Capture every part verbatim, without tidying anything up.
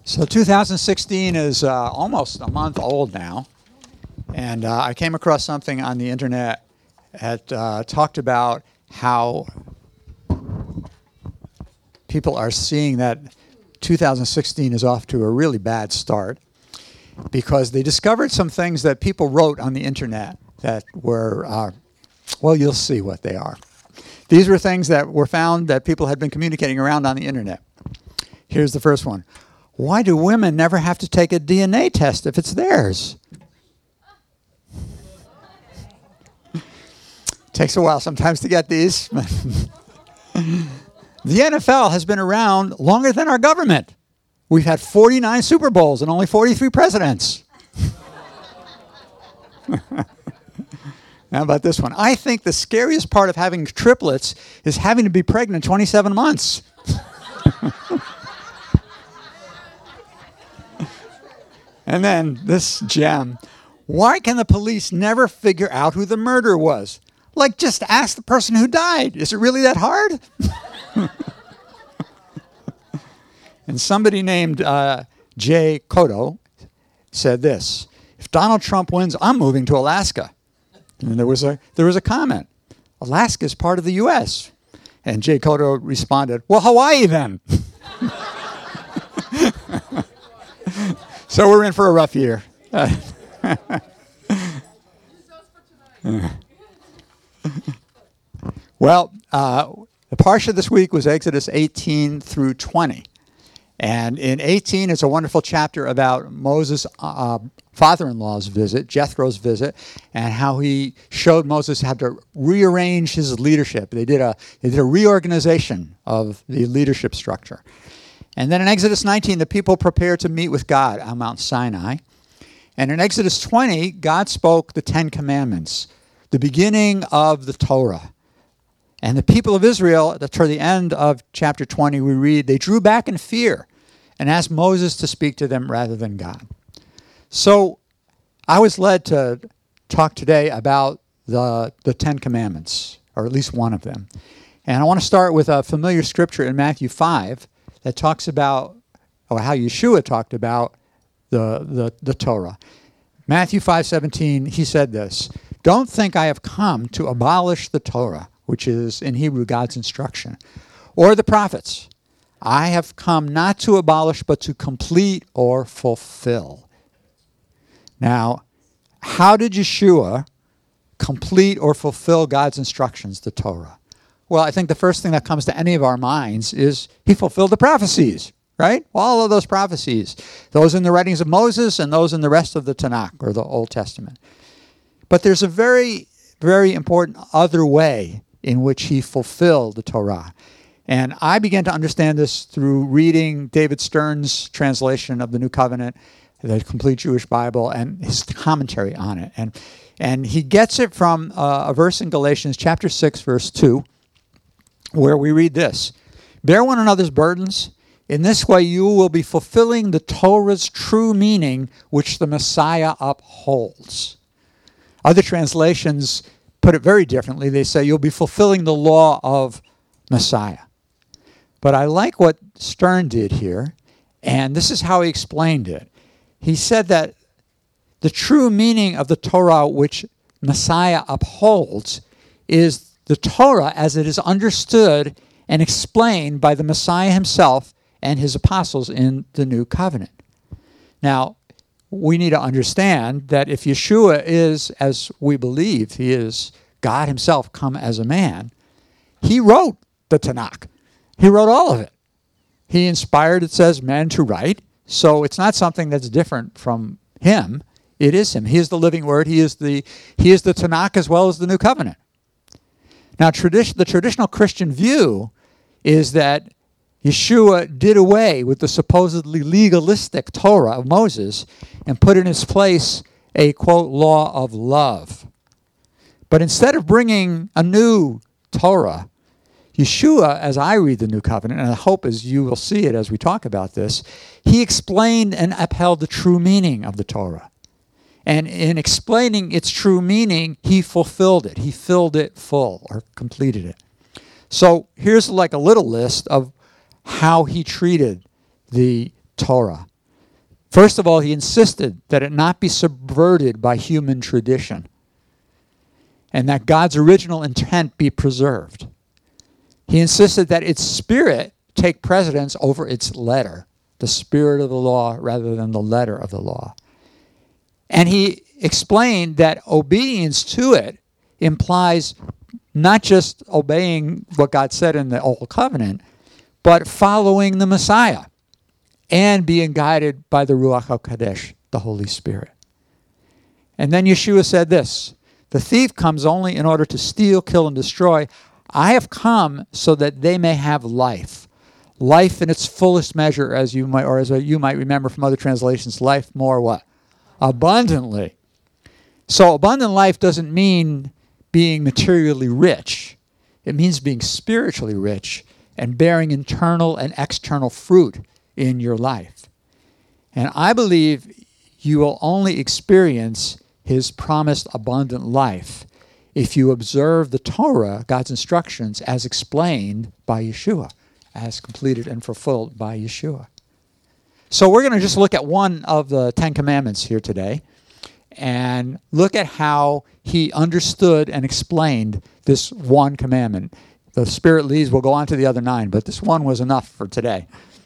So two thousand sixteen is uh, almost a month old now, and uh, I came across something on the internet that uh, talked about how people are seeing that two thousand sixteen is off to a really bad start because they discovered some things that people wrote on the internet that were, uh, well, you'll see what they are. These were things that were found that people had been communicating around on the internet. Here's the first one. Why do women never have to take a D N A test if it's theirs? Takes a while sometimes to get these. The N F L has been around longer than our government. We've had forty-nine Super Bowls and only forty-three presidents. How about this one? I think the scariest part of having triplets is having to be pregnant twenty-seven months. And then this gem. Why can the police never figure out who the murderer was? Like, just ask the person who died. Is it really that hard? And somebody named uh, Jay Cotto said this. If Donald Trump wins, I'm moving to Alaska. And there was a there was a comment. Alaska is part of the U S And Jay Cotto responded, well, Hawaii then. So we're in for a rough year. Uh, well, uh, the parsha this week was Exodus eighteen through twenty. And in eighteen, it's a wonderful chapter about Moses' uh, father-in-law's visit, Jethro's visit, and how he showed Moses how to rearrange his leadership. They did a they did a reorganization of the leadership structure. And then in Exodus nineteen, the people prepared to meet with God on Mount Sinai. And in Exodus twenty, God spoke the Ten Commandments, the beginning of the Torah. And the people of Israel, toward the end of chapter twenty, we read, they drew back in fear and asked Moses to speak to them rather than God. So I was led to talk today about the, the Ten Commandments, or at least one of them. And I want to start with a familiar scripture in Matthew five that talks about, or how Yeshua talked about the, the, the Torah. Matthew five seventeen, he said this, don't think I have come to abolish the Torah, which is in Hebrew God's instruction, or the prophets. I have come not to abolish, but to complete or fulfill. Now, how did Yeshua complete or fulfill God's instructions, the Torah? Well, I think the first thing that comes to any of our minds is he fulfilled the prophecies, right? All of those prophecies, those in the writings of Moses and those in the rest of the Tanakh, or the Old Testament. But there's a very, very important other way in which he fulfilled the Torah. And I began to understand this through reading David Stern's translation of the New Covenant, the Complete Jewish Bible, and his commentary on it. And, and he gets it from uh, a verse in Galatians chapter six, verse two, where we read this, bear one another's burdens. In this way you will be fulfilling the Torah's true meaning, which the Messiah upholds. Other translations put it very differently. They say you'll be fulfilling the law of Messiah. But I like what Stern did here, and this is how he explained it. He said that the true meaning of the Torah which Messiah upholds is the Torah as it is understood and explained by the Messiah himself and his apostles in the New Covenant. Now, we need to understand that if Yeshua is, as we believe, he is God himself come as a man, he wrote the Tanakh. He wrote all of it. He inspired, it says, men to write. So it's not something that's different from him. It is him. He is the living word. He is the, he is the Tanakh as well as the New Covenant. Now, tradition, the traditional Christian view is that Yeshua did away with the supposedly legalistic Torah of Moses and put in its place a, quote, law of love. But instead of bringing a new Torah, Yeshua, as I read the New Covenant, and I hope as you will see it as we talk about this, he explained and upheld the true meaning of the Torah. And in explaining its true meaning, he fulfilled it. He filled it full or completed it. So here's like a little list of how he treated the Torah. First of all, he insisted that it not be subverted by human tradition and that God's original intent be preserved. He insisted that its spirit take precedence over its letter, the spirit of the law rather than the letter of the law. And he explained that obedience to it implies not just obeying what God said in the Old Covenant, but following the Messiah and being guided by the Ruach HaKodesh, the Holy Spirit. And then Yeshua said this, "The thief comes only in order to steal, kill, and destroy. I have come so that they may have life. Life in its fullest measure, as you might, or as you might remember from other translations, life more what? Abundantly." So abundant life doesn't mean being materially rich. It means being spiritually rich and bearing internal and external fruit in your life. And I believe you will only experience his promised abundant life if you observe the Torah, God's instructions, as explained by Yeshua, as completed and fulfilled by Yeshua. So we're going to just look at one of the Ten Commandments here today and look at how he understood and explained this one commandment. The Spirit leads, we'll go on to the other nine, but this one was enough for today.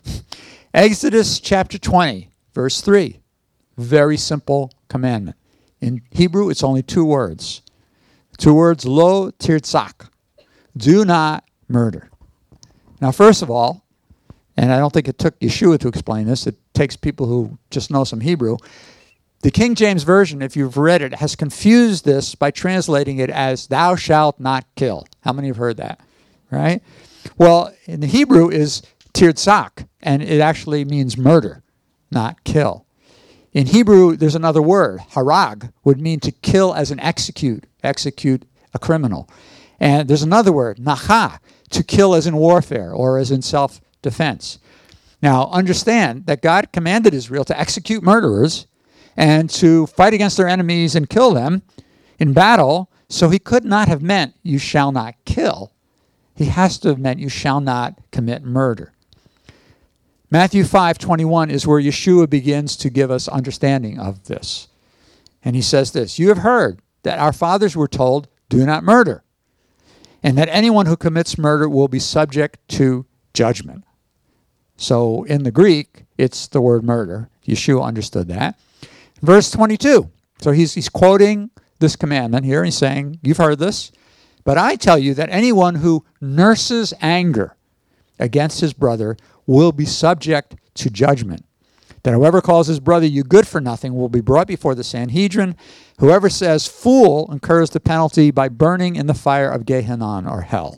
Exodus chapter twenty, verse three. Very simple commandment. In Hebrew, it's only two words. Two words, lo tirtzak. Do not murder. Now, first of all, and I don't think it took Yeshua to explain this, it takes people who just know some Hebrew. The King James Version, if you've read it, has confused this by translating it as thou shalt not kill. How many have heard that? Right? Well, in the Hebrew is tirtzak, and it actually means murder, not kill. In Hebrew, there's another word. Harag would mean to kill as an execute, execute a criminal. And there's another word, nacha, to kill as in warfare or as in self-defense. Now, understand that God commanded Israel to execute murderers and to fight against their enemies and kill them in battle, so he could not have meant you shall not kill. He has to have meant you shall not commit murder. Matthew five twenty-one is where Yeshua begins to give us understanding of this. And he says this, "You have heard that our fathers were told, do not murder, and that anyone who commits murder will be subject to judgment." So in the Greek, it's the word murder. Yeshua understood that. Verse twenty-two. So he's, he's quoting this commandment here. He's saying, you've heard this, but I tell you that anyone who nurses anger against his brother will be subject to judgment. That whoever calls his brother you good for nothing will be brought before the Sanhedrin. Whoever says fool incurs the penalty by burning in the fire of Gehenna or hell.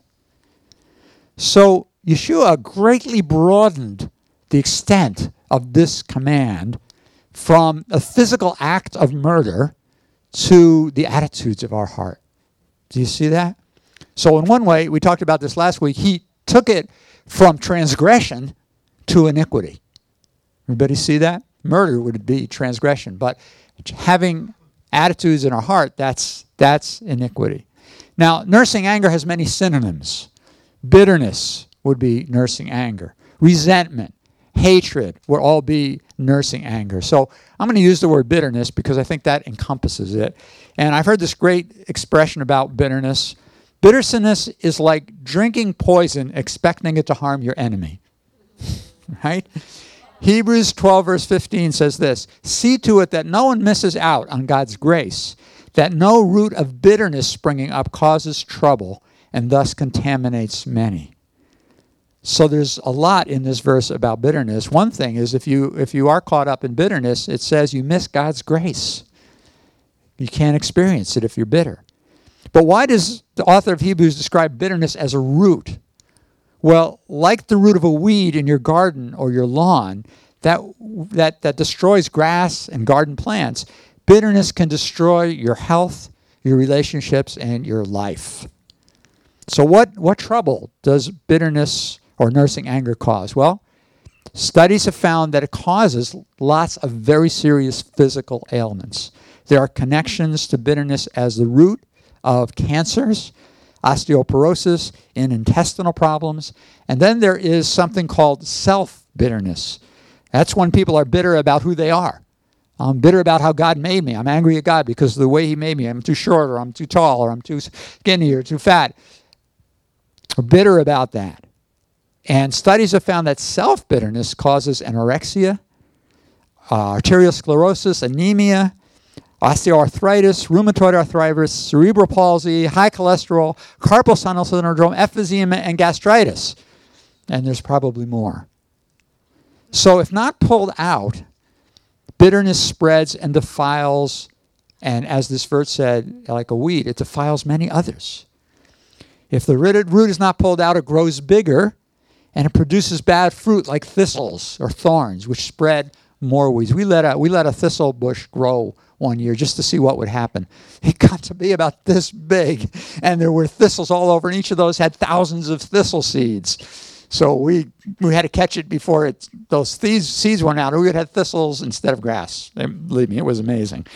So Yeshua greatly broadened the extent of this command from a physical act of murder to the attitudes of our heart. Do you see that? So in one way, we talked about this last week, he took it from transgression to iniquity. Everybody see that? Murder would be transgression, but having attitudes in our heart, that's that's iniquity. Now, nursing anger has many synonyms. Bitterness would be nursing anger. Resentment, hatred would all be nursing anger. So I'm going to use the word bitterness because I think that encompasses it. And I've heard this great expression about bitterness. Bitterness is like drinking poison expecting it to harm your enemy. Right? Hebrews twelve verse fifteen says this, "See to it that no one misses out on God's grace, that no root of bitterness springing up causes trouble and thus contaminates many." So there's a lot in this verse about bitterness. One thing is if you if you are caught up in bitterness, it says you miss God's grace. You can't experience it if you're bitter. But why does the author of Hebrews describe bitterness as a root? Well, like the root of a weed in your garden or your lawn that, that, that destroys grass and garden plants, bitterness can destroy your health, your relationships, and your life. So what, what trouble does bitterness or nursing anger cause? Well, studies have found that it causes lots of very serious physical ailments. There are connections to bitterness as the root of cancers, osteoporosis, and intestinal problems. And then there is something called self-bitterness. That's when people are bitter about who they are. I'm bitter about how God made me. I'm angry at God because of the way he made me. I'm too short, or I'm too tall, or I'm too skinny, or too fat. We're bitter about that. And studies have found that self-bitterness causes anorexia, uh, arterial sclerosis, anemia, osteoarthritis, rheumatoid arthritis, cerebral palsy, high cholesterol, carpal tunnel syndrome, emphysema, and gastritis. And there's probably more. So if not pulled out, bitterness spreads and defiles, and as this verse said, like a weed, it defiles many others. If the root is not pulled out, it grows bigger, and it produces bad fruit like thistles or thorns, which spread more weeds. We let a, we let a thistle bush grow one year just to see what would happen. It got to be about this big, and there were thistles all over, and each of those had thousands of thistle seeds. So we we had to catch it before it, those seeds, seeds went out, or we would have thistles instead of grass. And believe me, it was amazing.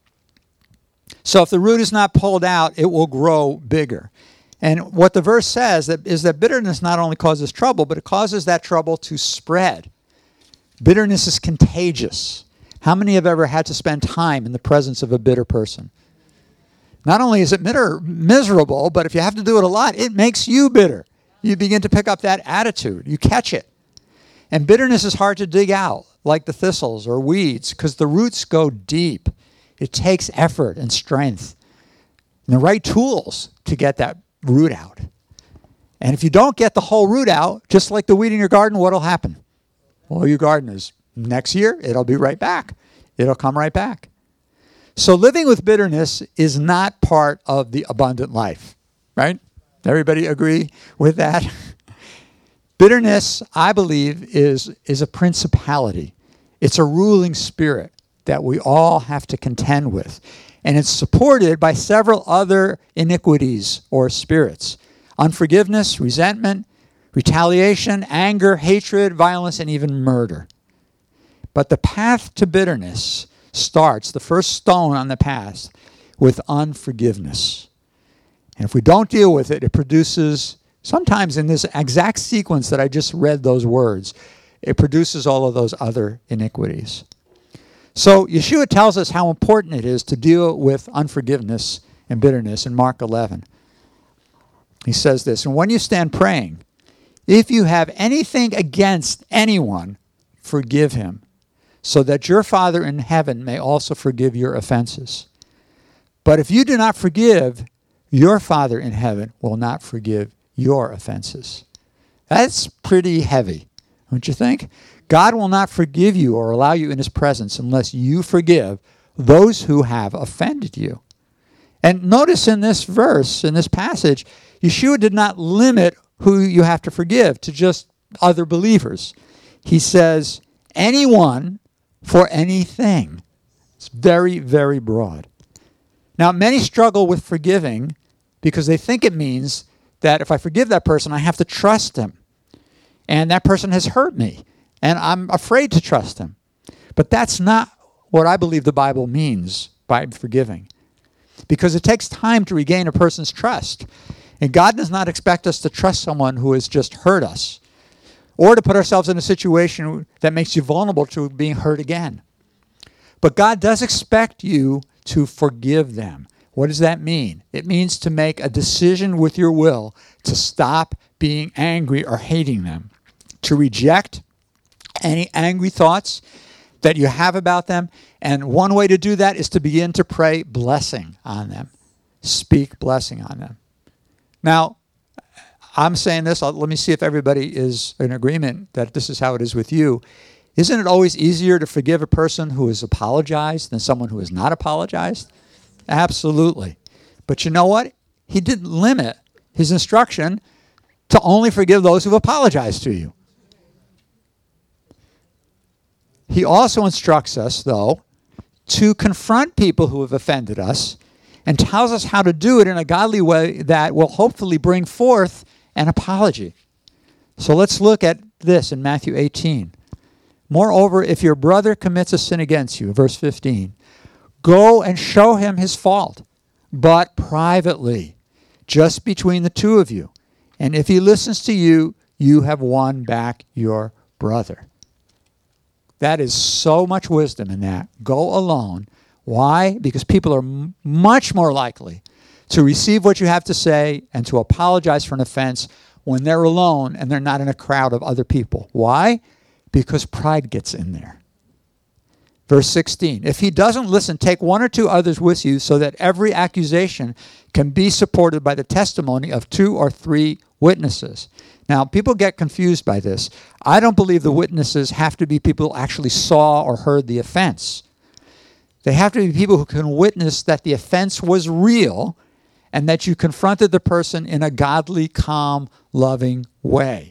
So if the root is not pulled out, it will grow bigger. And what the verse says that is that bitterness not only causes trouble, but it causes that trouble to spread. Bitterness is contagious. How many have ever had to spend time in the presence of a bitter person? Not only is it bitter, miserable, but if you have to do it a lot, it makes you bitter. You begin to pick up that attitude. You catch it. And bitterness is hard to dig out, like the thistles or weeds, because the roots go deep. It takes effort and strength and the right tools to get that root out. And if you don't get the whole root out, just like the weed in your garden, what will happen? Well, your garden is next year, it'll be right back. It'll come right back. So living with bitterness is not part of the abundant life, right? Everybody agree with that? Bitterness, I believe, is, is a principality. It's a ruling spirit that we all have to contend with. And it's supported by several other iniquities or spirits. Unforgiveness, resentment, retaliation, anger, hatred, violence, and even murder. But the path to bitterness starts, the first stone on the path, with unforgiveness. And if we don't deal with it, it produces, sometimes in this exact sequence that I just read those words, it produces all of those other iniquities. So Yeshua tells us how important it is to deal with unforgiveness and bitterness in Mark eleven. He says this, and when you stand praying, if you have anything against anyone, forgive him, so that your Father in heaven may also forgive your offenses. But if you do not forgive, your Father in heaven will not forgive your offenses. That's pretty heavy, don't you think? God will not forgive you or allow you in his presence unless you forgive those who have offended you. And notice in this verse, in this passage, Yeshua did not limit who you have to forgive to just other believers. He says, anyone for anything. It's very, very broad. Now, many struggle with forgiving because they think it means that if I forgive that person, I have to trust them. And that person has hurt me. And I'm afraid to trust him. But that's not what I believe the Bible means by forgiving. Because it takes time to regain a person's trust. And God does not expect us to trust someone who has just hurt us. Or to put ourselves in a situation that makes you vulnerable to being hurt again. But God does expect you to forgive them. What does that mean? It means to make a decision with your will to stop being angry or hating them. To reject any angry thoughts that you have about them. And one way to do that is to begin to pray blessing on them. Speak blessing on them. Now, I'm saying this, I'll, let me see if everybody is in agreement that this is how it is with you. Isn't it always easier to forgive a person who has apologized than someone who has not apologized? Absolutely. But you know what? He didn't limit his instruction to only forgive those who've apologized to you. He also instructs us, though, to confront people who have offended us and tells us how to do it in a godly way that will hopefully bring forth an apology. So let's look at this in Matthew eighteen. Moreover, if your brother commits a sin against you, verse fifteen, go and show him his fault, but privately, just between the two of you. And if he listens to you, you have won back your brother. That is so much wisdom in that. Go alone. Why? Because people are m- much more likely to receive what you have to say and to apologize for an offense when they're alone and they're not in a crowd of other people. Why? Because pride gets in there. Verse sixteen, if he doesn't listen, take one or two others with you so that every accusation can be supported by the testimony of two or three witnesses. Now, people get confused by this. I don't believe the witnesses have to be people who actually saw or heard the offense. They have to be people who can witness that the offense was real and that you confronted the person in a godly, calm, loving way.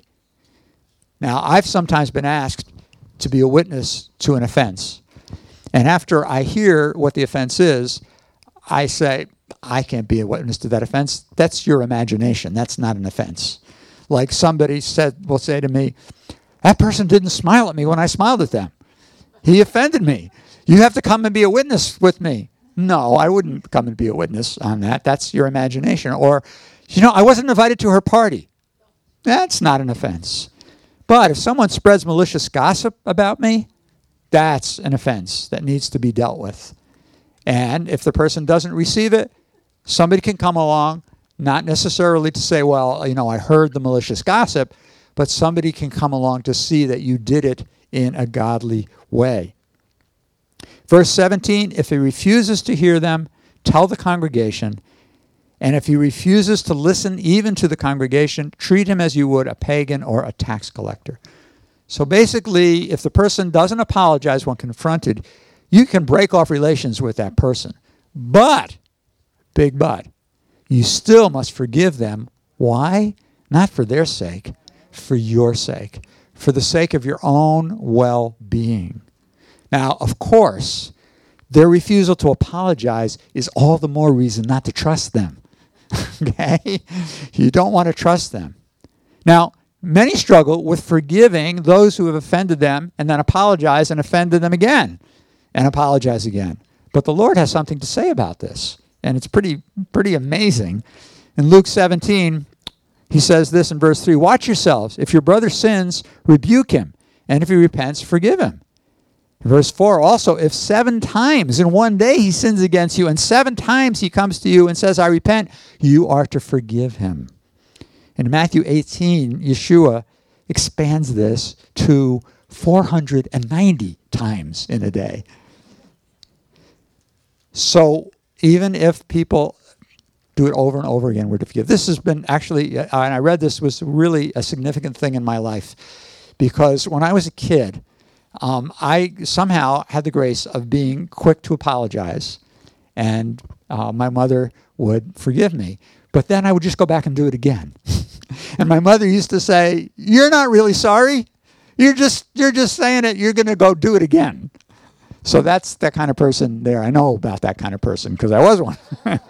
Now, I've sometimes been asked to be a witness to an offense. And after I hear what the offense is, I say, I can't be a witness to that offense. That's your imagination. That's not an offense. Like somebody said, will say to me, that person didn't smile at me when I smiled at them. He offended me. You have to come and be a witness with me. No, I wouldn't come and be a witness on that. That's your imagination. Or, you know, I wasn't invited to her party. That's not an offense. But if someone spreads malicious gossip about me, that's an offense that needs to be dealt with. And if the person doesn't receive it, somebody can come along, not necessarily to say, well, you know, I heard the malicious gossip, but somebody can come along to see that you did it in a godly way. Verse seventeen, if he refuses to hear them, tell the congregation. And if he refuses to listen even to the congregation, treat him as you would a pagan or a tax collector. So basically, if the person doesn't apologize when confronted, you can break off relations with that person. But, big but, you still must forgive them. Why? Not for their sake, for your sake, for the sake of your own well-being. Now, of course, their refusal to apologize is all the more reason not to trust them. Okay? You don't want to trust them. Now, many struggle with forgiving those who have offended them and then apologize and offended them again and apologize again. But the Lord has something to say about this, and it's pretty, pretty amazing. In Luke seventeen, he says this in verse three, watch yourselves. If your brother sins, rebuke him, and if he repents, forgive him. Verse four, also, if seven times in one day he sins against you, and seven times he comes to you and says, I repent, you are to forgive him. In Matthew eighteen, Yeshua expands this to four hundred ninety times in a day. So even if people do it over and over again, we're to forgive. This has been actually, and I read this, was really a significant thing in my life. Because when I was a kid, Um, I somehow had the grace of being quick to apologize, and uh, my mother would forgive me. But then I would just go back and do it again. And my mother used to say, "You're not really sorry. You're just you're just saying it. You're going to go do it again." So that's the kind of person there. I know about that kind of person because I was one.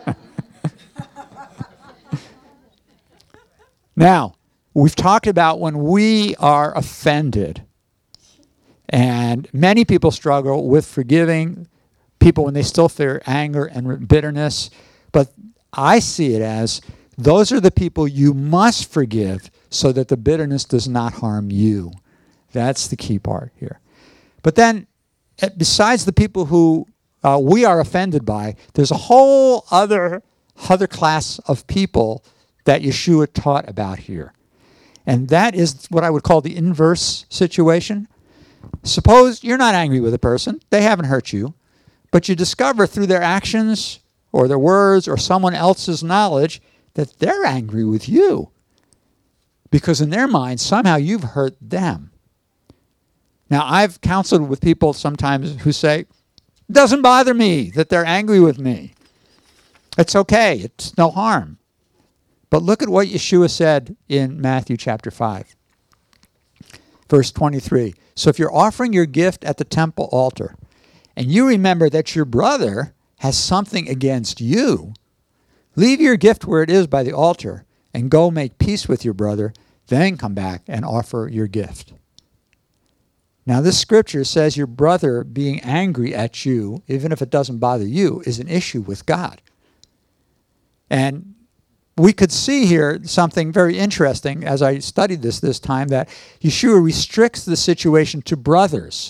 Now, we've talked about when we are offended. And many people struggle with forgiving people when they still feel anger and bitterness. But I see it as those are the people you must forgive so that the bitterness does not harm you. That's the key part here. But then, besides the people who uh, we are offended by, there's a whole other, other class of people that Yeshua taught about here. And that is what I would call the inverse situation. Suppose you're not angry with a person, they haven't hurt you, but you discover through their actions or their words or someone else's knowledge that they're angry with you. Because in their mind, somehow you've hurt them. Now, I've counseled with people sometimes who say, it doesn't bother me that they're angry with me. It's okay, it's no harm. But look at what Yeshua said in Matthew chapter five. Verse twenty-three, so if you're offering your gift at the temple altar, and you remember that your brother has something against you, leave your gift where it is by the altar, and go make peace with your brother, then come back and offer your gift. Now this scripture says your brother being angry at you, even if it doesn't bother you, is an issue with God. And we could see here something very interesting as I studied this this time, that Yeshua restricts the situation to brothers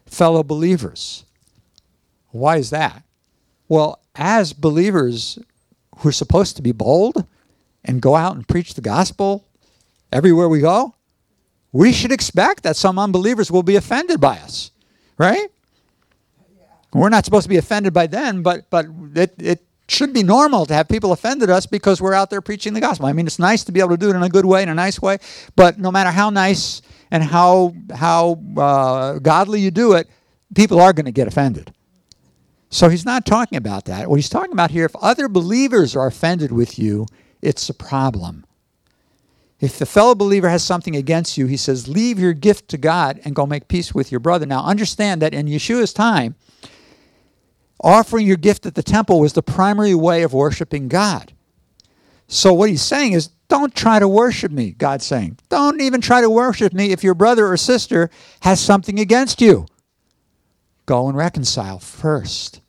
fellow believers. Why is that? Well, as believers who are supposed to be bold and go out and preach the gospel everywhere we go, we should expect that some unbelievers will be offended by us, right? We're not supposed to be offended by them, but but it, it should be normal to have people offended us because we're out there preaching the gospel. I mean, it's nice to be able to do it in a good way, in a nice way, but no matter how nice and how how uh, godly you do it, people are going to get offended. So he's not talking about that. What he's talking about here, if other believers are offended with you, it's a problem. If the fellow believer has something against you, he says, leave your gift to God and go make peace with your brother. Now, understand that in Yeshua's time, offering your gift at the temple was the primary way of worshiping God. So what he's saying is, don't try to worship me, God's saying. Don't even try to worship me if your brother or sister has something against you. Go and reconcile first.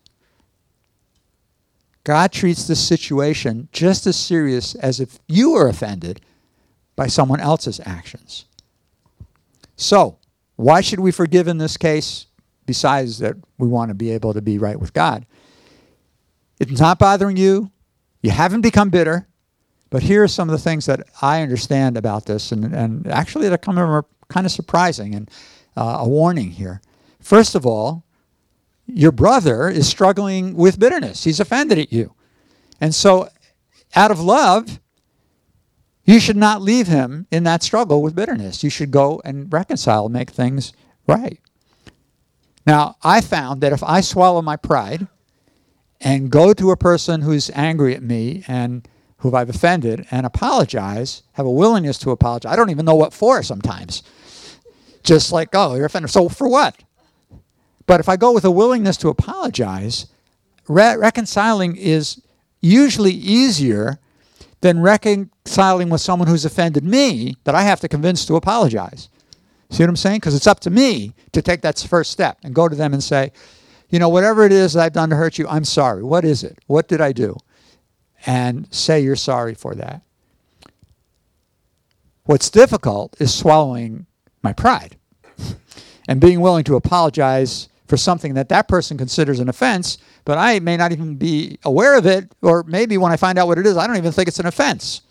God treats this situation just as serious as if you were offended by someone else's actions. So, why should we forgive in this case, besides that we want to be able to be right with God? It's not bothering you. You haven't become bitter. But here are some of the things that I understand about this, and, and actually that come are kind of surprising, and uh, a warning here. First of all, your brother is struggling with bitterness. He's offended at you. And so, out of love, you should not leave him in that struggle with bitterness. You should go and reconcile, make things right. Now, I found that if I swallow my pride and go to a person who's angry at me and who I've offended and apologize, have a willingness to apologize, I don't even know what for sometimes. Just like, oh, you're offended. So for what? But if I go with a willingness to apologize, re- reconciling is usually easier than reconciling with someone who's offended me that I have to convince to apologize. See what I'm saying? Because it's up to me to take that first step and go to them and say, you know, whatever it is that I've done to hurt you, I'm sorry. What is it? What did I do? And say you're sorry for that. What's difficult is swallowing my pride and being willing to apologize for something that that person considers an offense, but I may not even be aware of it, or maybe when I find out what it is, I don't even think it's an offense.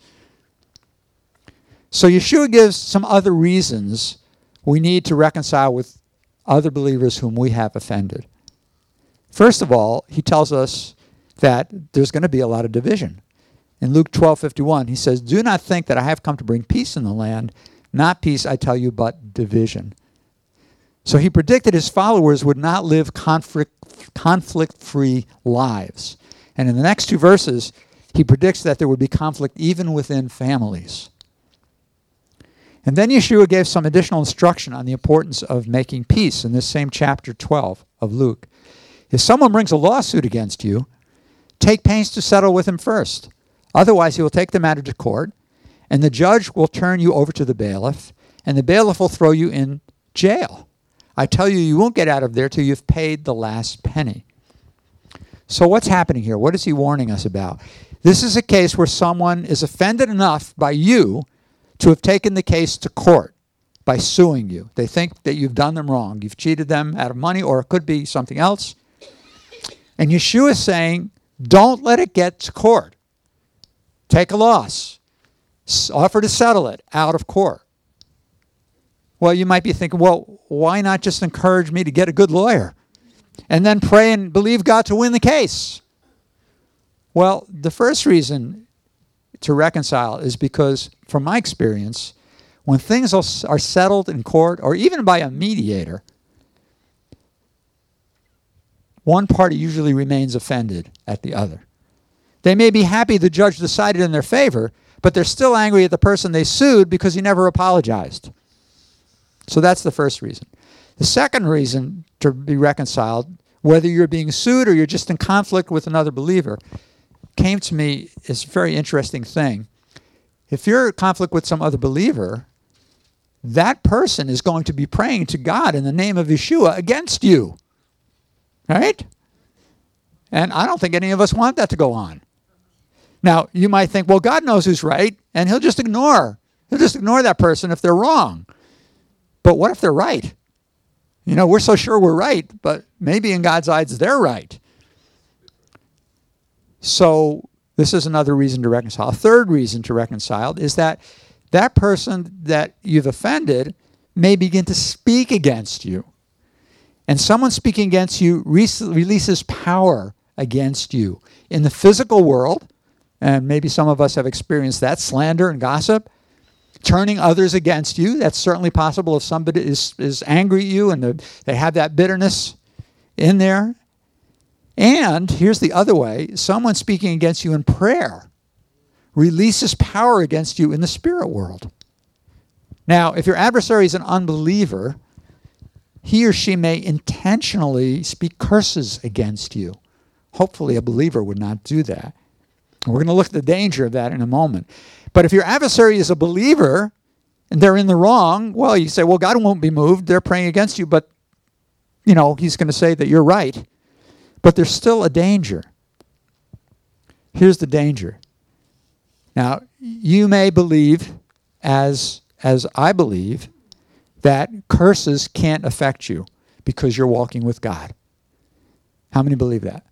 So Yeshua gives some other reasons we need to reconcile with other believers whom we have offended. First of all, he tells us that there's going to be a lot of division. In Luke twelve fifty-one, he says, do not think that I have come to bring peace in the land. Not peace, I tell you, but division. So he predicted his followers would not live conflict, conflict-free lives. And in the next two verses, he predicts that there would be conflict even within families. And then Yeshua gave some additional instruction on the importance of making peace in this same chapter twelve of Luke. If someone brings a lawsuit against you, take pains to settle with him first. Otherwise, he will take the matter to court, and the judge will turn you over to the bailiff, and the bailiff will throw you in jail. I tell you, you won't get out of there till you've paid the last penny. So what's happening here? What is he warning us about? This is a case where someone is offended enough by you to have taken the case to court by suing you. They think that you've done them wrong. You've cheated them out of money, or it could be something else. And Yeshua is saying, don't let it get to court. Take a loss. Offer to settle it out of court. Well, you might be thinking, well, why not just encourage me to get a good lawyer and then pray and believe God to win the case? Well, the first reason to reconcile is because, from my experience, when things are settled in court or even by a mediator, one party usually remains offended at the other. They may be happy the judge decided in their favor, but they're still angry at the person they sued because he never apologized. So that's the first reason. The second reason to be reconciled, whether you're being sued or you're just in conflict with another believer, came to me as a very interesting thing. If you're in conflict with some other believer, that person is going to be praying to God in the name of Yeshua against you. Right? And I don't think any of us want that to go on. Now, you might think, well, God knows who's right, and he'll just ignore. He'll just ignore that person if they're wrong. But what if they're right? You know, we're so sure we're right, but maybe in God's eyes they're right. So this is another reason to reconcile. A third reason to reconcile is that that person that you've offended may begin to speak against you. And someone speaking against you re- releases power against you in the physical world, and maybe some of us have experienced that, slander and gossip, turning others against you. That's certainly possible if somebody is, is angry at you and they have that bitterness in there. And here's the other way, someone speaking against you in prayer releases power against you in the spirit world. Now, if your adversary is an unbeliever, he or she may intentionally speak curses against you. Hopefully a believer would not do that. We're going to look at the danger of that in a moment. But if your adversary is a believer and they're in the wrong, well, you say, well, God won't be moved. They're praying against you, but, you know, he's going to say that you're right. But there's still a danger. Here's the danger. Now, you may believe, as, as I believe, that curses can't affect you because you're walking with God. How many believe that?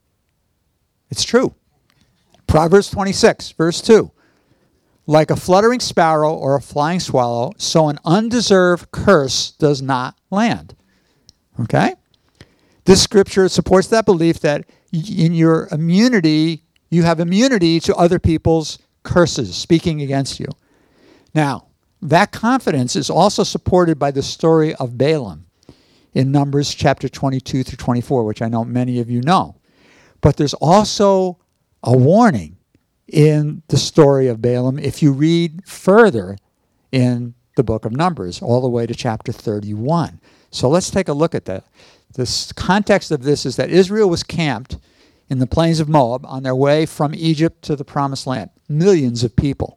It's true. Proverbs twenty-six, verse two. Like a fluttering sparrow or a flying swallow, so an undeserved curse does not land. Okay? This scripture supports that belief that in your immunity, you have immunity to other people's curses speaking against you. Now, that confidence is also supported by the story of Balaam in Numbers chapter twenty-two through twenty-four, which I know many of you know. But there's also a warning in the story of Balaam if you read further in the book of Numbers, all the way to chapter thirty-one. So let's take a look at that. The context of this is that Israel was camped in the plains of Moab on their way from Egypt to the Promised Land. Millions of people.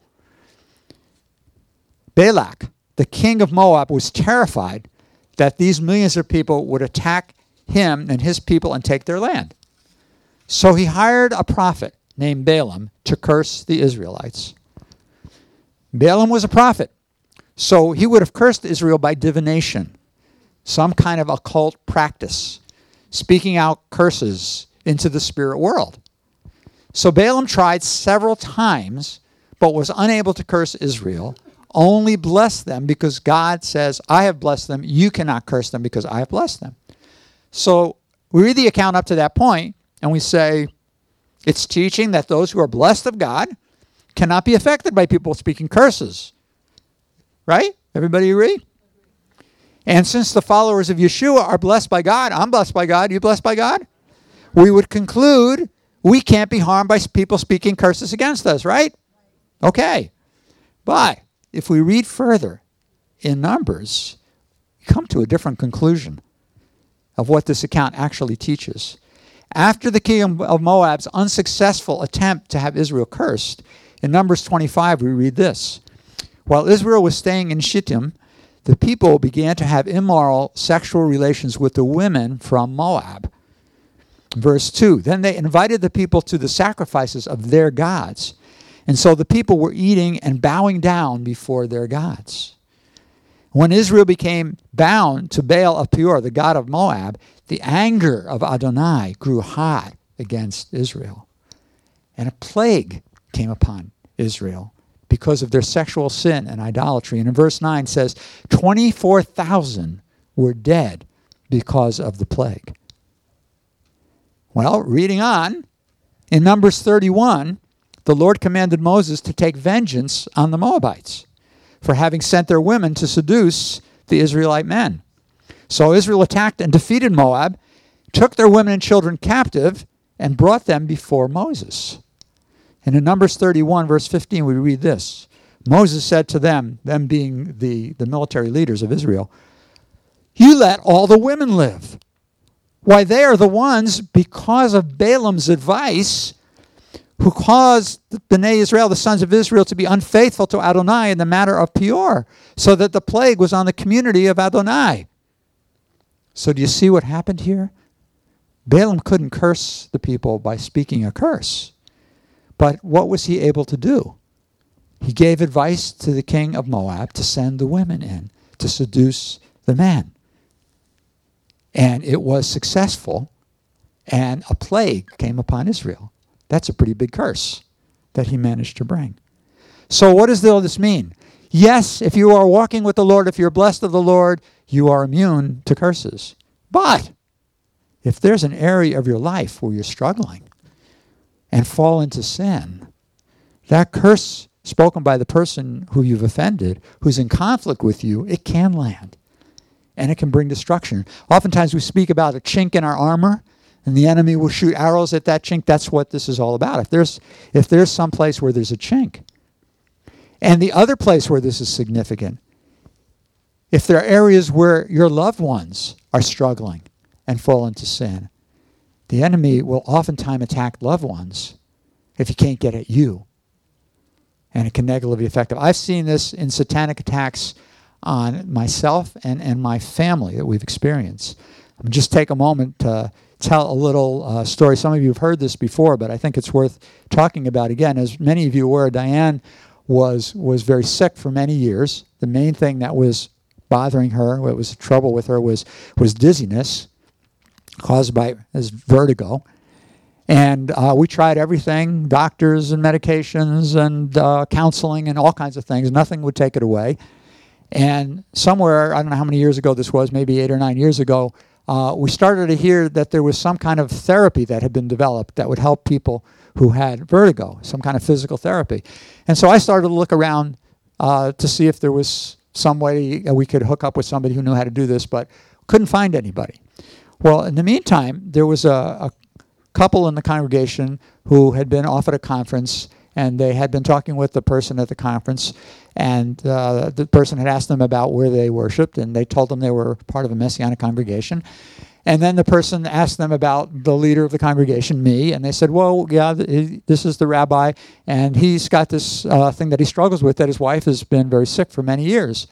Balak, the king of Moab, was terrified that these millions of people would attack him and his people and take their land. So he hired a prophet named Balaam to curse the Israelites. Balaam was a prophet, so he would have cursed Israel by divination, some kind of occult practice, speaking out curses into the spirit world. So Balaam tried several times, but was unable to curse Israel, only blessed them because God says, I have blessed them, you cannot curse them because I have blessed them. So we read the account up to that point, and we say, it's teaching that those who are blessed of God cannot be affected by people speaking curses. Right? Everybody agree? And since the followers of Yeshua are blessed by God, I'm blessed by God, you blessed by God? We would conclude we can't be harmed by people speaking curses against us, right? Okay. But if we read further in Numbers, we come to a different conclusion of what this account actually teaches. After the king of Moab's unsuccessful attempt to have Israel cursed, in Numbers twenty-five we read this. While Israel was staying in Shittim, the people began to have immoral sexual relations with the women from Moab. Verse two, then they invited the people to the sacrifices of their gods. And so the people were eating and bowing down before their gods. When Israel became bound to Baal of Peor, the god of Moab, the anger of Adonai grew hot against Israel. And a plague came upon Israel because of their sexual sin and idolatry. And in verse nine says, twenty-four thousand were dead because of the plague. Well, reading on, in Numbers thirty-one, the Lord commanded Moses to take vengeance on the Moabites for having sent their women to seduce the Israelite men. So Israel attacked and defeated Moab, took their women and children captive, and brought them before Moses. And in Numbers thirty-one, verse fifteen, we read this. Moses said to them, them being the, the military leaders of Israel, you let all the women live. Why, they are the ones, because of Balaam's advice, who caused the Bnei Israel, the sons of Israel, to be unfaithful to Adonai in the matter of Peor, so that the plague was on the community of Adonai. So do you see what happened here? Balaam couldn't curse the people by speaking a curse. But what was he able to do? He gave advice to the king of Moab to send the women in to seduce the men. And it was successful, and a plague came upon Israel. That's a pretty big curse that he managed to bring. So what does all this mean? Yes, if you are walking with the Lord, if you're blessed of the Lord, you are immune to curses. But if there's an area of your life where you're struggling and fall into sin, that curse spoken by the person who you've offended, who's in conflict with you, it can land. And it can bring destruction. Oftentimes we speak about a chink in our armor, and the enemy will shoot arrows at that chink. That's what this is all about. If there's, if there's some place where there's a chink. And the other place where this is significant, if there are areas where your loved ones are struggling and fall into sin, the enemy will oftentimes attack loved ones if he can't get at you. And it can negatively affect them. I've seen this in satanic attacks on myself and, and my family that we've experienced. I'm just take a moment to tell a little uh, story. Some of you have heard this before, but I think it's worth talking about again. As many of you were, Diane was was very sick for many years. The main thing that was bothering her, what was trouble with her, was was dizziness caused by this vertigo. And uh, we tried everything, doctors and medications and uh, counseling and all kinds of things. Nothing would take it away. And somewhere, I don't know how many years ago this was, maybe eight or nine years ago, uh, we started to hear that there was some kind of therapy that had been developed that would help people who had vertigo, some kind of physical therapy. And so I started to look around uh, to see if there was some way we could hook up with somebody who knew how to do this, but couldn't find anybody. Well, in the meantime, there was a, a couple in the congregation who had been off at a conference, and they had been talking with the person at the conference, and uh, the person had asked them about where they worshiped, and they told them they were part of a Messianic congregation. And then the person asked them about the leader of the congregation, me, and they said, well, yeah, th- this is the rabbi, and he's got this uh, thing that he struggles with, that his wife has been very sick for many years.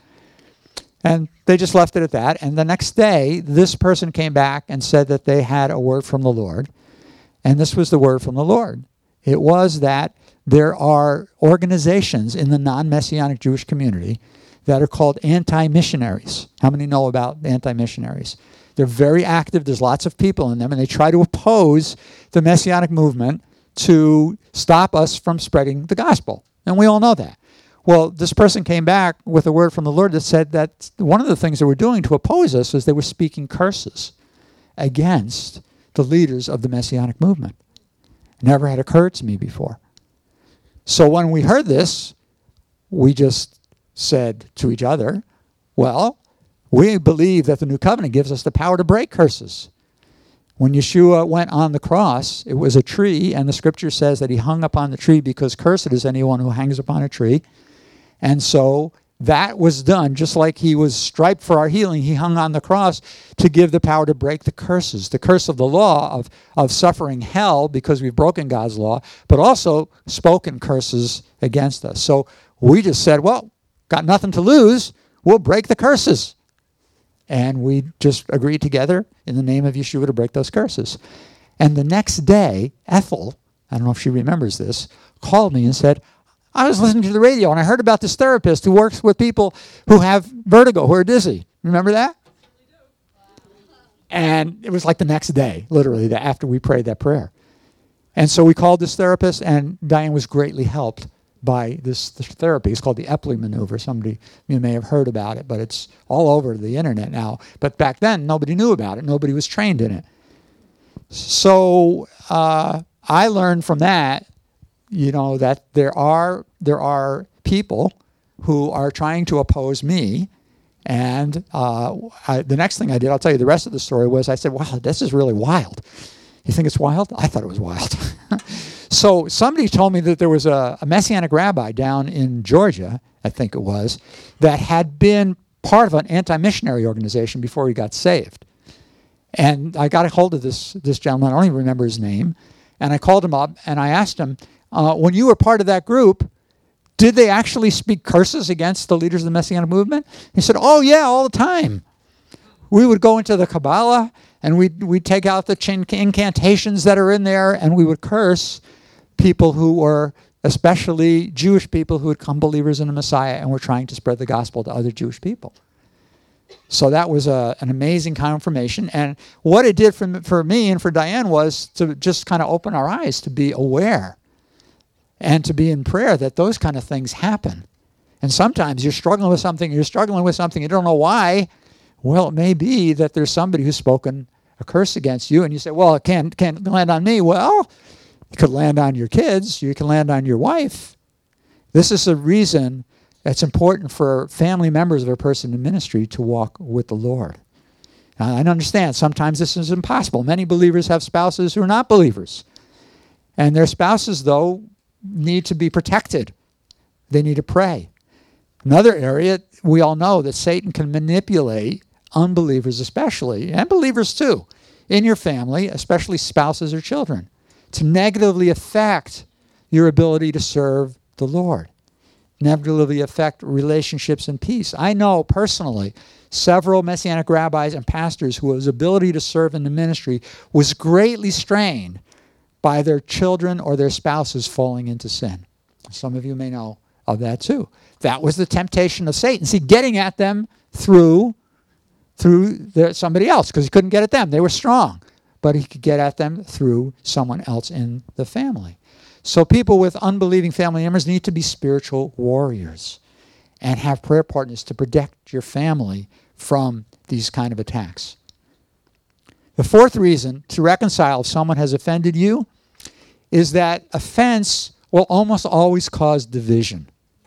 And they just left it at that. And the next day, this person came back and said that they had a word from the Lord. And this was the word from the Lord. It was that there are organizations in the non-Messianic Jewish community that are called anti-missionaries. How many know about anti-missionaries? They're very active. There's lots of people in them, and they try to oppose the Messianic movement to stop us from spreading the gospel. And we all know that. Well, this person came back with a word from the Lord that said that one of the things they were doing to oppose us is they were speaking curses against the leaders of the Messianic movement. Never had occurred to me before. So when we heard this, we just said to each other, well, we believe that the New Covenant gives us the power to break curses. When Yeshua went on the cross, it was a tree, and the scripture says that he hung upon the tree because cursed is anyone who hangs upon a tree. And so that was done, just like he was striped for our healing. He hung on the cross to give the power to break the curses, the curse of the law of, of suffering hell because we've broken God's law, but also spoken curses against us. So we just said, well, got nothing to lose. We'll break the curses. And we just agreed together in the name of Yeshua to break those curses. And the next day, Ethel, I don't know if she remembers this, called me and said, I was listening to the radio and I heard about this therapist who works with people who have vertigo, who are dizzy. Remember that? And it was like the next day, literally, after we prayed that prayer. And so we called this therapist, and Diane was greatly helped by this, this therapy. It's called the Epley maneuver. Somebody, you may have heard about it, but it's all over the internet now. But back then, nobody knew about it. Nobody was trained in it. So uh, I learned from that, you know, that there are there are people who are trying to oppose me. And uh, I, the next thing I did, I'll tell you the rest of the story, was I said, wow, this is really wild. You think it's wild? I thought it was wild. So somebody told me that there was a, a Messianic rabbi down in Georgia, I think it was, that had been part of an anti-missionary organization before he got saved. And I got a hold of this, this gentleman. I don't even remember his name. And I called him up, and I asked him, uh, when you were part of that group, did they actually speak curses against the leaders of the Messianic movement? He said, oh, yeah, all the time. We would go into the Kabbalah, and we'd, we'd take out the incantations that are in there, and we would curse people who were, especially Jewish people who had become believers in the Messiah and were trying to spread the gospel to other Jewish people. So that was a, an amazing confirmation. And what it did for, for me and for Diane was to just kind of open our eyes to be aware and to be in prayer that those kind of things happen. And sometimes you're struggling with something, you're struggling with something, you don't know why. Well, it may be that there's somebody who's spoken a curse against you, and you say, well, it can't, can't land on me. Well, it could land on your kids, you can land on your wife. This is a reason it's important for family members of a person in ministry to walk with the Lord. Now, I understand sometimes this is impossible. Many believers have spouses who are not believers. And their spouses, though, need to be protected. They need to pray. Another area, we all know that Satan can manipulate unbelievers especially, and believers too, in your family, especially spouses or children, to negatively affect your ability to serve the Lord. Negatively affect relationships and peace. I know personally several Messianic rabbis and pastors whose ability to serve in the ministry was greatly strained by their children or their spouses falling into sin. Some of you may know of that too. That was the temptation of Satan. See, getting at them through, through the, somebody else, because he couldn't get at them. They were strong. But he could get at them through someone else in the family. So people with unbelieving family members need to be spiritual warriors and have prayer partners to protect your family from these kind of attacks. The fourth reason to reconcile if someone has offended you is that offense will almost always cause division.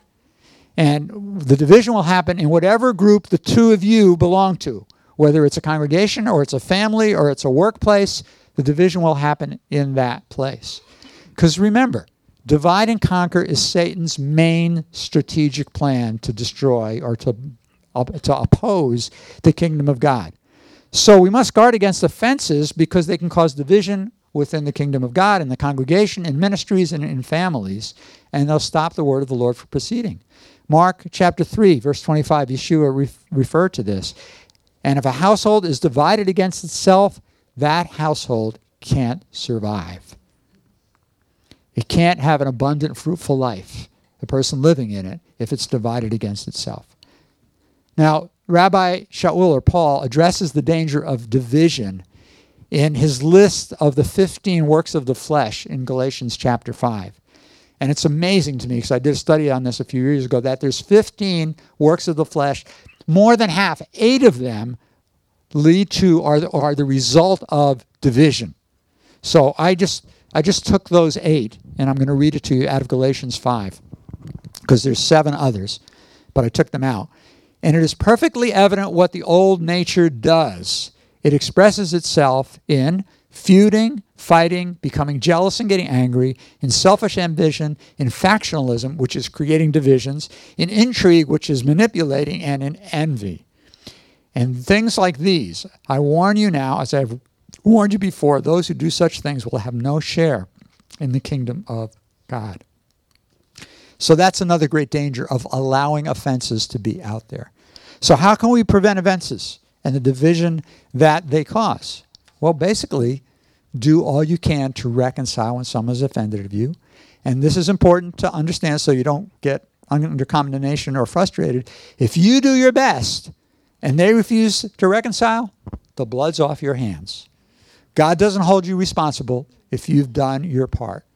And the division will happen in whatever group the two of you belong to, whether it's a congregation or it's a family or it's a workplace, the division will happen in that place. Because remember, divide and conquer is Satan's main strategic plan to destroy or to, uh, to oppose the kingdom of God. So we must guard against offenses because they can cause division within the kingdom of God, in the congregation, in ministries, and in families, and they'll stop the word of the Lord from proceeding. Mark chapter three, verse twenty-five, Yeshua re- referred to this. And if a household is divided against itself, that household can't survive. It can't have an abundant, fruitful life, the person living in it, if it's divided against itself. Now, Rabbi Shaul, or Paul, addresses the danger of division in his list of the fifteen works of the flesh in Galatians chapter five. And it's amazing to me, because I did a study on this a few years ago, that there's fifteen works of the flesh. More than half, eight of them, lead to or are, are the result of division. So I just... I just took those eight, and I'm going to read it to you out of Galatians five, because there's seven others, but I took them out. And it is perfectly evident what the old nature does. It expresses itself in feuding, fighting, becoming jealous and getting angry, in selfish ambition, in factionalism, which is creating divisions, in intrigue, which is manipulating, and in envy. And things like these, I warn you now, as I've warned you before, those who do such things will have no share in the kingdom of God. So that's another great danger of allowing offenses to be out there. So how can we prevent offenses and the division that they cause? Well, basically, do all you can to reconcile when someone's offended of you. And this is important to understand so you don't get under condemnation or frustrated. If you do your best and they refuse to reconcile, the blood's off your hands. God doesn't hold you responsible if you've done your part.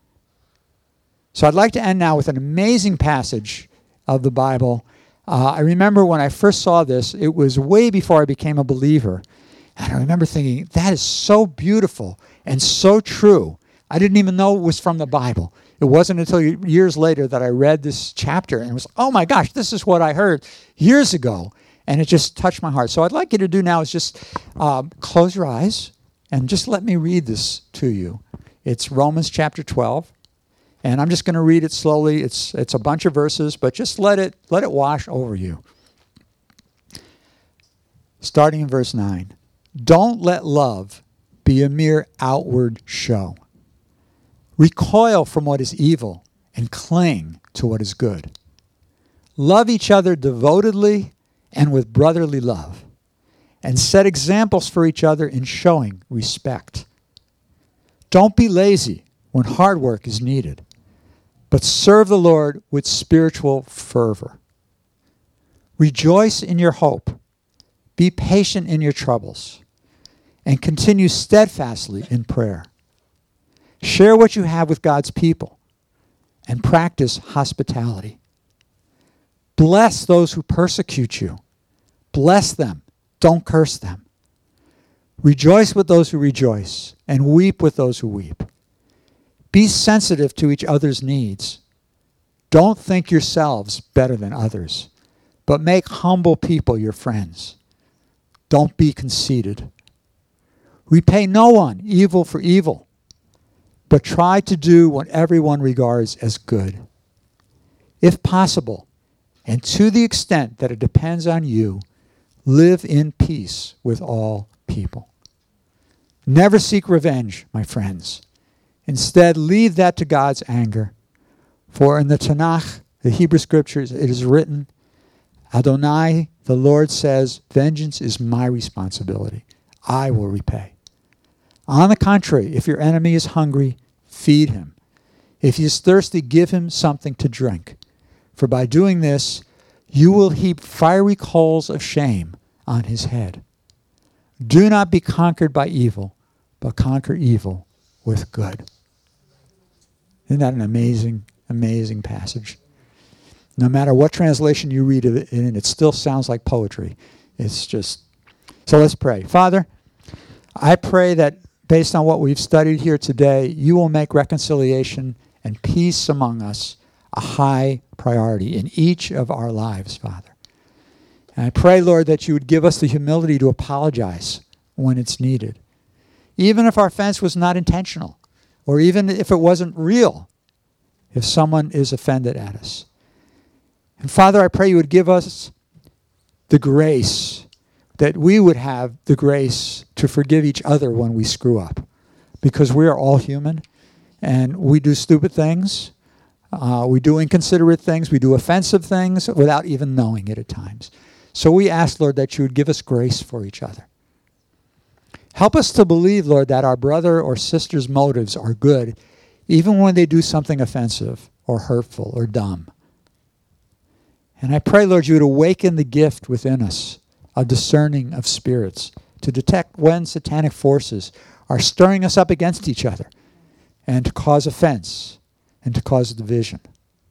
So I'd like to end now with an amazing passage of the Bible. Uh, I remember when I first saw this, it was way before I became a believer. And I remember thinking, that is so beautiful and so true. I didn't even know it was from the Bible. It wasn't until years later that I read this chapter and it was, oh my gosh, this is what I heard years ago. And it just touched my heart. So I'd like you to do now is just um, close your eyes. And just let me read this to you. It's Romans chapter twelve. And I'm just going to read it slowly. It's it's a bunch of verses, but just let it let it wash over you. Starting in verse nine. Don't let love be a mere outward show. Recoil from what is evil and cling to what is good. Love each other devotedly and with brotherly love. And set examples for each other in showing respect. Don't be lazy when hard work is needed, but serve the Lord with spiritual fervor. Rejoice in your hope. Be patient in your troubles and continue steadfastly in prayer. Share what you have with God's people and practice hospitality. Bless those who persecute you. Bless them. Don't curse them. Rejoice with those who rejoice and weep with those who weep. Be sensitive to each other's needs. Don't think yourselves better than others, but make humble people your friends. Don't be conceited. Repay no one evil for evil, but try to do what everyone regards as good. If possible, and to the extent that it depends on you, live in peace with all people. Never seek revenge, my friends. Instead, leave that to God's anger. For in the Tanakh, the Hebrew Scriptures, it is written, Adonai, the Lord says, vengeance is my responsibility. I will repay. On the contrary, if your enemy is hungry, feed him. If he is thirsty, give him something to drink. For by doing this, you will heap fiery coals of shame on his head. Do not be conquered by evil, but conquer evil with good. Isn't that an amazing, amazing passage? No matter what translation you read it in, it still sounds like poetry. It's just... So let's pray. Father, I pray that based on what we've studied here today, you will make reconciliation and peace among us a high priority in each of our lives, Father. And I pray, Lord, that you would give us the humility to apologize when it's needed. Even if our offense was not intentional, or even if it wasn't real, if someone is offended at us. And Father, I pray you would give us the grace, that we would have the grace to forgive each other when we screw up. Because we are all human, and we do stupid things, uh, we do inconsiderate things, we do offensive things without even knowing it at times. So we ask, Lord, that you would give us grace for each other. Help us to believe, Lord, that our brother or sister's motives are good, even when they do something offensive or hurtful or dumb. And I pray, Lord, you would awaken the gift within us of discerning of spirits to detect when satanic forces are stirring us up against each other and to cause offense and to cause division.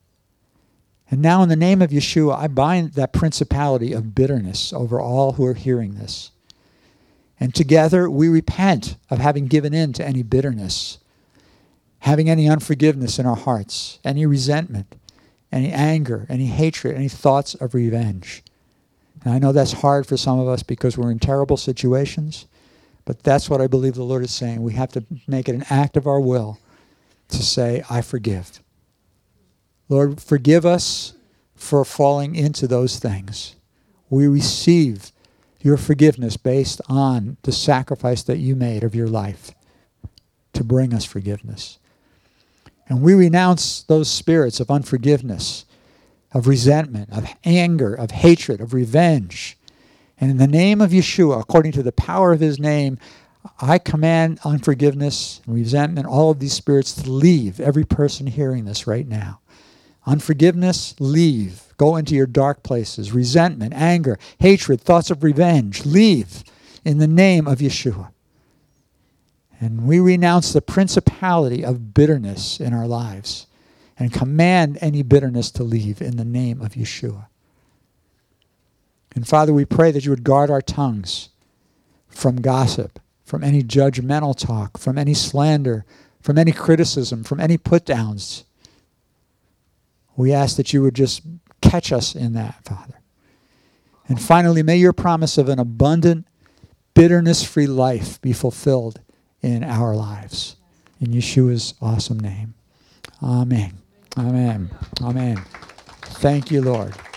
And now in the name of Yeshua, I bind that principality of bitterness over all who are hearing this. And together we repent of having given in to any bitterness, having any unforgiveness in our hearts, any resentment, any anger, any hatred, any thoughts of revenge. And I know that's hard for some of us because we're in terrible situations, but that's what I believe the Lord is saying. We have to make it an act of our will to say, I forgive. Lord, forgive us for falling into those things. We receive your forgiveness based on the sacrifice that you made of your life to bring us forgiveness. And we renounce those spirits of unforgiveness, of resentment, of anger, of hatred, of revenge. And in the name of Yeshua, according to the power of his name, I command unforgiveness, resentment, all of these spirits to leave every person hearing this right now. Unforgiveness, leave. Go into your dark places. Resentment, anger, hatred, thoughts of revenge, leave in the name of Yeshua. And we renounce the principality of bitterness in our lives and command any bitterness to leave in the name of Yeshua. And Father, we pray that you would guard our tongues from gossip, from any judgmental talk, from any slander, from any criticism, from any put-downs. We ask that you would just catch us in that, Father. And finally, may your promise of an abundant, bitterness-free life be fulfilled in our lives. In Yeshua's awesome name. Amen. Amen. Amen. Thank you, Lord.